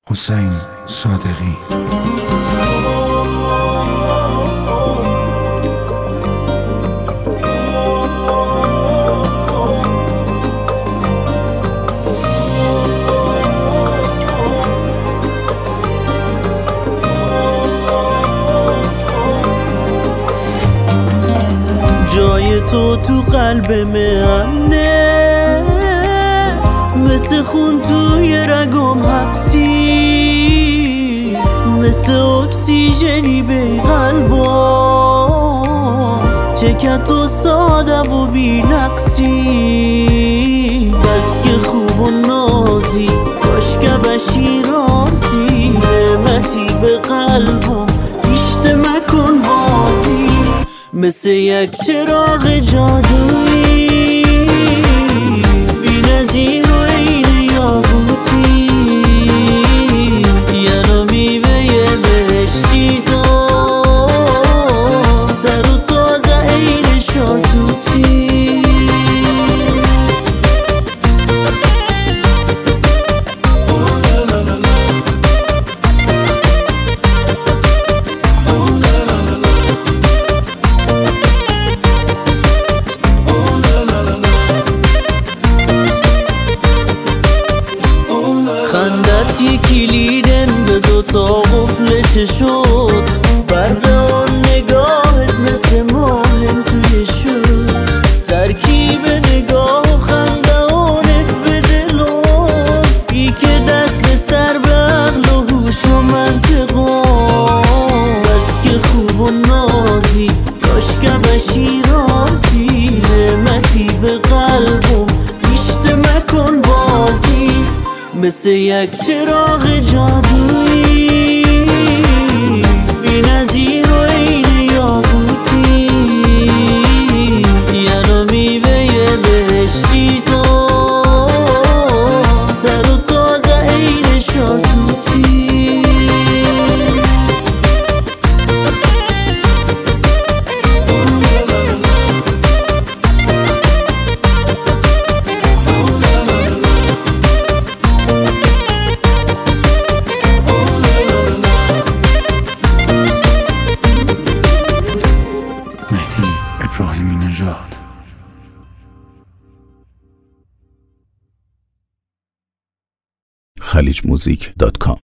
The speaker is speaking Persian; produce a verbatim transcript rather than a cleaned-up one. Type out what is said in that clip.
حسین صادقی. جای تو تو قلب منه، مثل خون توی رگم حبسی، مثل اکسیژنی به قلبم، چکت و ساده و بی نقصی. بس که خوب و نازی، کاش که بشی رازی، نعمتی به قلبم بیشتر مکن بازی. مثل یک چراغ جادویی، بی نظیر و عین یاقوتی، یعنی میوه بهشتی تو، تر و تازه عین شاتوتی. خندت یک کلیدن به دوتا قفلش شد، برق آن نگاهت مثل ماهم توی شد، ترکیب نگاه و خنده آنت به دلم، ای که دست به سر به عقل و هوش و منطقم. بس که خوب و نازی، کاش که بشی رازی، نعمتی به قلبم بیشتر مکن بازی. مثل یک چراغ جادویی، بی نظیر و عین یاقوتی، یعنی میوه بهشتی تو، تر و تازه عین شاتوتی. ابراهیمی نژاد. خلیج موزیک دات کام